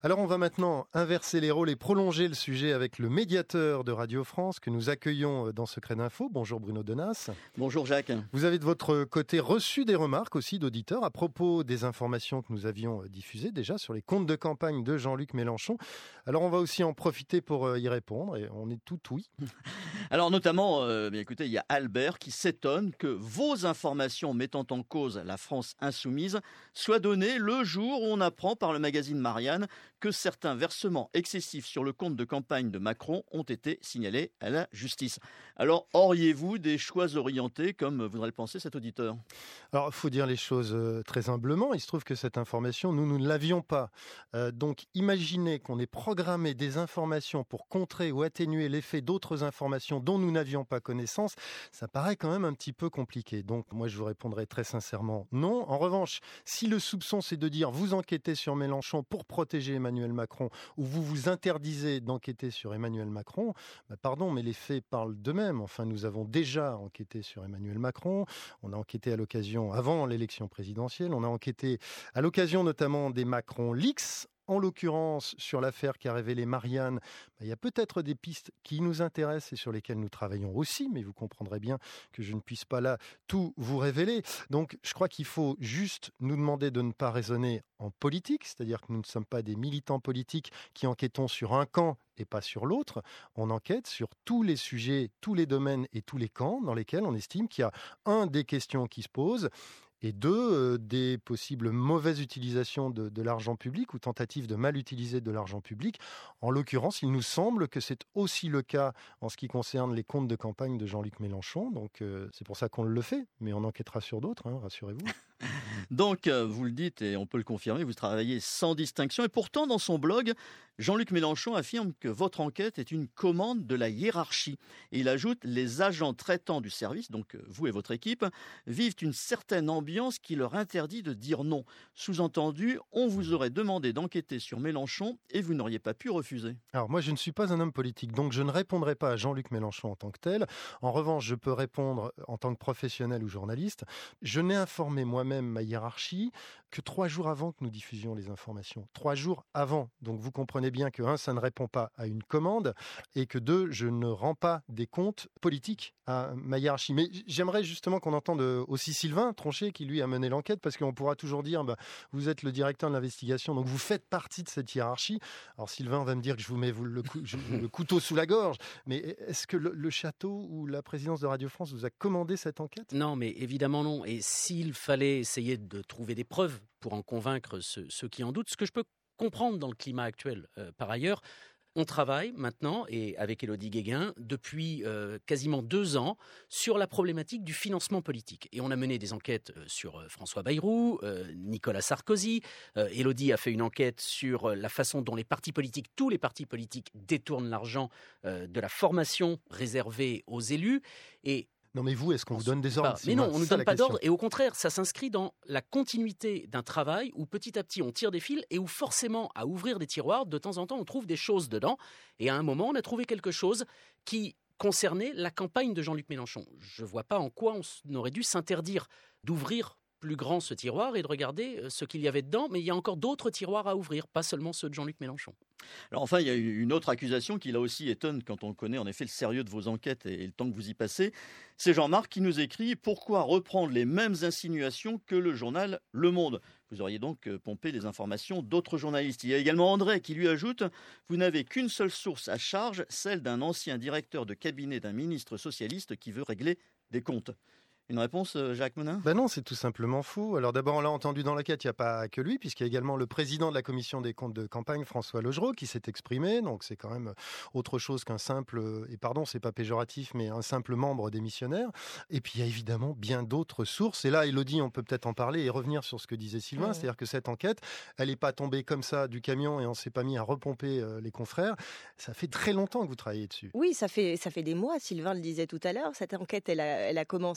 Alors on va maintenant inverser les rôles et prolonger le sujet avec le médiateur de Radio France que nous accueillons dans Secret d'Info. Bonjour Bruno Denas. Bonjour Jacques. Vous avez de votre côté reçu des remarques aussi d'auditeurs à propos des informations que nous avions diffusées déjà sur les comptes de campagne de Jean-Luc Mélenchon. Alors on va aussi en profiter pour y répondre et on est tout oui. Alors notamment, écoutez, il y a Albert qui s'étonne que vos informations mettant en cause la France insoumise soient données le jour où on apprend par le magazine Marianne que certains versements excessifs sur le compte de campagne de Macron ont été signalés à la justice. Alors, auriez-vous des choix orientés, comme voudrait le penser cet auditeur ? Alors, il faut dire les choses très humblement. Il se trouve que cette information, nous ne l'avions pas. Donc, imaginez qu'on ait programmé des informations pour contrer ou atténuer l'effet d'autres informations dont nous n'avions pas connaissance. Ça paraît quand même un petit peu compliqué. Donc, moi, je vous répondrai très sincèrement non. En revanche, si le soupçon, c'est de dire vous enquêtez sur Mélenchon pour protéger Emmanuel Macron ou vous vous interdisez d'enquêter sur Emmanuel Macron, pardon, mais les faits parlent d'eux-mêmes. Enfin, nous avons déjà enquêté sur Emmanuel Macron. On a enquêté à l'occasion, avant l'élection présidentielle, on a enquêté à l'occasion notamment des Macron Leaks. En l'occurrence, sur l'affaire qu'a révélée Marianne, il y a peut-être des pistes qui nous intéressent et sur lesquelles nous travaillons aussi, mais vous comprendrez bien que je ne puisse pas là tout vous révéler. Donc, je crois qu'il faut juste nous demander de ne pas raisonner en politique, c'est-à-dire que nous ne sommes pas des militants politiques qui enquêtons sur un camp et pas sur l'autre. On enquête sur tous les sujets, tous les domaines et tous les camps dans lesquels on estime qu'il y a des questions qui se posent, et des possibles mauvaises utilisations de l'argent public ou tentatives de mal utiliser de l'argent public. En l'occurrence, il nous semble que c'est aussi le cas en ce qui concerne les comptes de campagne de Jean-Luc Mélenchon. Donc c'est pour ça qu'on le fait, mais on enquêtera sur d'autres, rassurez-vous. Donc, vous le dites et on peut le confirmer, vous travaillez sans distinction. Et pourtant, dans son blog, Jean-Luc Mélenchon affirme que votre enquête est une commande de la hiérarchie. Et il ajoute « Les agents traitants du service, donc vous et votre équipe, vivent une certaine ambiance qui leur interdit de dire non. Sous-entendu, on vous aurait demandé d'enquêter sur Mélenchon et vous n'auriez pas pu refuser. » Alors moi, je ne suis pas un homme politique, donc je ne répondrai pas à Jean-Luc Mélenchon en tant que tel. En revanche, je peux répondre en tant que professionnel ou journaliste. Je n'ai informé moi-même ma hiérarchie que 3 jours avant que nous diffusions les informations. 3 jours avant. Donc vous comprenez bien que 1, ça ne répond pas à une commande et que 2, je ne rends pas des comptes politiques à ma hiérarchie. Mais j'aimerais justement qu'on entende aussi Sylvain Tronchet qui lui a mené l'enquête parce qu'on pourra toujours dire vous êtes le directeur de l'investigation donc vous faites partie de cette hiérarchie. Alors Sylvain va me dire que je vous mets le couteau sous la gorge, mais est-ce que le château ou la présidence de Radio France vous a commandé cette enquête ? Non, mais évidemment non. Et s'il fallait essayer de trouver des preuves pour en convaincre ceux qui en doutent, ce que je peux comprendre dans le climat actuel. Par ailleurs, on travaille maintenant, et avec Élodie Guéguin, depuis quasiment 2 ans, sur la problématique du financement politique. Et on a mené des enquêtes sur François Bayrou, Nicolas Sarkozy. Élodie a fait une enquête sur la façon dont les partis politiques, tous les partis politiques, détournent l'argent de la formation réservée aux élus. Et non mais vous, est-ce qu'on vous donne des ordres ? Mais non, on ne nous donne pas d'ordre et au contraire, ça s'inscrit dans la continuité d'un travail où petit à petit on tire des fils et où forcément à ouvrir des tiroirs, de temps en temps on trouve des choses dedans et à un moment on a trouvé quelque chose qui concernait la campagne de Jean-Luc Mélenchon. Je ne vois pas en quoi on aurait dû s'interdire d'ouvrir plus grand ce tiroir et de regarder ce qu'il y avait dedans, mais il y a encore d'autres tiroirs à ouvrir, pas seulement ceux de Jean-Luc Mélenchon. Alors enfin, il y a une autre accusation qui là aussi étonne quand on connaît en effet le sérieux de vos enquêtes et le temps que vous y passez. C'est Jean-Marc qui nous écrit « Pourquoi reprendre les mêmes insinuations que le journal Le Monde ?» Vous auriez donc pompé les informations d'autres journalistes. Il y a également André qui lui ajoute « Vous n'avez qu'une seule source à charge, celle d'un ancien directeur de cabinet d'un ministre socialiste qui veut régler des comptes. » Une réponse, Jacques Monin ? Non, c'est tout simplement faux. Alors d'abord, on l'a entendu dans l'enquête, il n'y a pas que lui, puisqu'il y a également le président de la commission des comptes de campagne, François Logereau, qui s'est exprimé. Donc c'est quand même autre chose qu'un simple, et pardon, c'est pas péjoratif, mais un simple membre démissionnaire. Et puis il y a évidemment bien d'autres sources. Et là, Élodie, on peut peut-être en parler et revenir sur ce que disait Sylvain. C'est-à-dire que cette enquête, elle n'est pas tombée comme ça du camion et on ne s'est pas mis à repomper les confrères. Ça fait très longtemps que vous travaillez dessus. Oui, ça fait des mois, Sylvain le disait tout à l'heure. Cette enquête, elle a commencé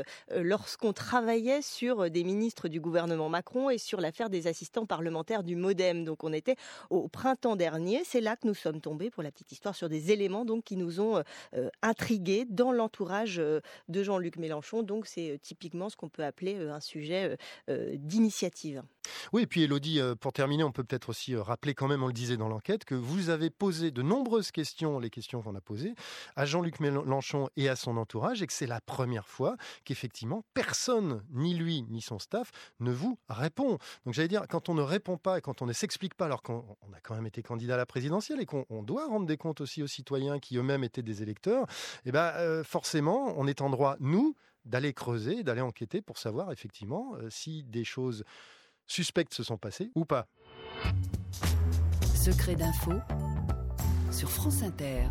lorsqu'on travaillait sur des ministres du gouvernement Macron et sur l'affaire des assistants parlementaires du MoDem. Donc on était au printemps dernier. C'est là que nous sommes tombés, pour la petite histoire, sur des éléments donc, qui nous ont intrigués dans l'entourage de Jean-Luc Mélenchon. Donc c'est typiquement ce qu'on peut appeler un sujet d'initiative. Oui, et puis Élodie, pour terminer, on peut peut-être aussi rappeler quand même, on le disait dans l'enquête, que vous avez posé de nombreuses questions, les questions qu'on a posées, à Jean-Luc Mélenchon et à son entourage, et que c'est la première fois qu'effectivement, personne, ni lui, ni son staff, ne vous répond. Donc j'allais dire, quand on ne répond pas et quand on ne s'explique pas, alors qu'on a quand même été candidat à la présidentielle et qu'on doit rendre des comptes aussi aux citoyens qui eux-mêmes étaient des électeurs, forcément, on est en droit, nous, d'aller creuser, d'aller enquêter pour savoir effectivement si des choses suspectes se sont passées ou pas. Secret d'info sur France Inter.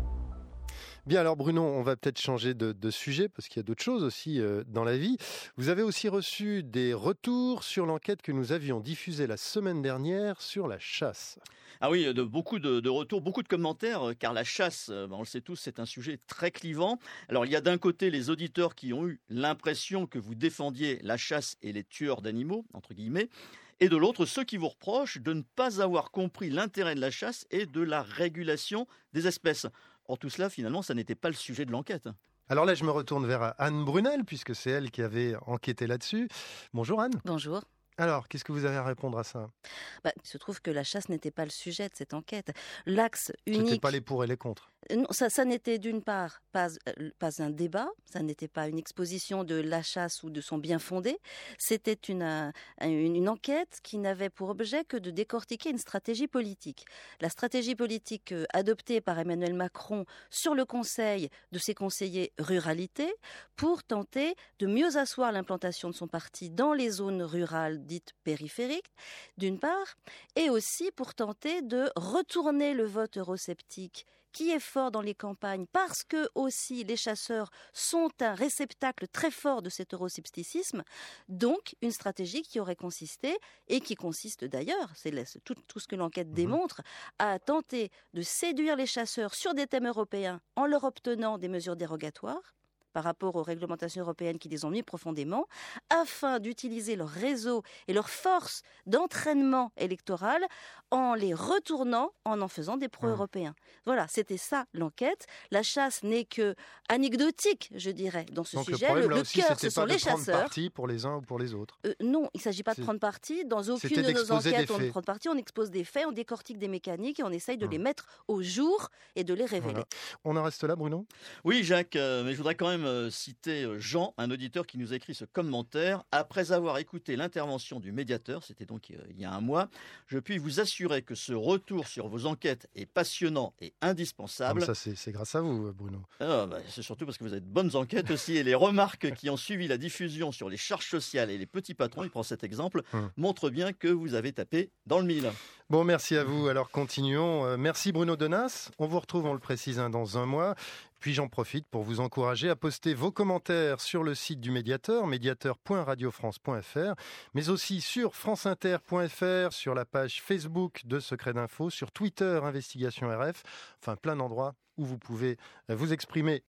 Bien, alors Bruno, on va peut-être changer de sujet parce qu'il y a d'autres choses aussi dans la vie. Vous avez aussi reçu des retours sur l'enquête que nous avions diffusée la semaine dernière sur la chasse. Ah oui, beaucoup de retours, beaucoup de commentaires, car la chasse, on le sait tous, c'est un sujet très clivant. Alors il y a d'un côté les auditeurs qui ont eu l'impression que vous défendiez la chasse et les tueurs d'animaux, entre guillemets, et de l'autre ceux qui vous reprochent de ne pas avoir compris l'intérêt de la chasse et de la régulation des espèces. Or tout cela, finalement, ça n'était pas le sujet de l'enquête. Alors là, je me retourne vers Anne Brunel, puisque c'est elle qui avait enquêté là-dessus. Bonjour Anne. Bonjour. Alors, qu'est-ce que vous avez à répondre à ça ? Il se trouve que la chasse n'était pas le sujet de cette enquête. L'axe unique... C'était pas les pour et les contre. Non, ça n'était d'une part pas un débat, ça n'était pas une exposition de la chasse ou de son bien fondé. C'était une enquête qui n'avait pour objet que de décortiquer une stratégie politique. La stratégie politique adoptée par Emmanuel Macron sur le conseil de ses conseillers ruralité pour tenter de mieux asseoir l'implantation de son parti dans les zones rurales dites périphériques, d'une part, et aussi pour tenter de retourner le vote eurosceptique qui est fort dans les campagnes parce que aussi les chasseurs sont un réceptacle très fort de cet euroscepticisme. Donc une stratégie qui aurait consisté, et qui consiste d'ailleurs, c'est tout ce que l'enquête démontre, à tenter de séduire les chasseurs sur des thèmes européens en leur obtenant des mesures dérogatoires par rapport aux réglementations européennes qui les ennuient profondément, afin d'utiliser leur réseau et leur force d'entraînement électoral en les retournant, en faisant des pro-européens. Voilà, c'était ça l'enquête. La chasse n'est que anecdotique, je dirais, dans ce sujet. Le cœur, ce sont les chasseurs. C'était pas de prendre parti pour les uns ou pour les autres. Non, il ne s'agit pas de prendre parti. Dans aucune de nos enquêtes, on ne prend parti. On expose des faits, on décortique des mécaniques et on essaye de les mettre au jour et de les révéler. Voilà. On en reste là, Bruno ? Oui, Jacques, mais je voudrais quand même citer Jean, un auditeur qui nous a écrit ce commentaire. Après avoir écouté l'intervention du médiateur, c'était donc il y a un mois, je puis vous assurer que ce retour sur vos enquêtes est passionnant et indispensable. Ça, c'est grâce à vous, Bruno. C'est surtout parce que vous avez de bonnes enquêtes aussi, et les remarques qui ont suivi la diffusion sur les charges sociales et les petits patrons, il prend cet exemple, montrent bien que vous avez tapé dans le mille. Bon, merci à vous. Alors, continuons. Merci Bruno Denas. On vous retrouve, on le précise, dans un mois. Puis j'en profite pour vous encourager à poster vos commentaires sur le site du médiateur, médiateur.radiofrance.fr, mais aussi sur franceinter.fr, sur la page Facebook de Secret d'Info, sur Twitter, Investigation RF, enfin plein d'endroits où vous pouvez vous exprimer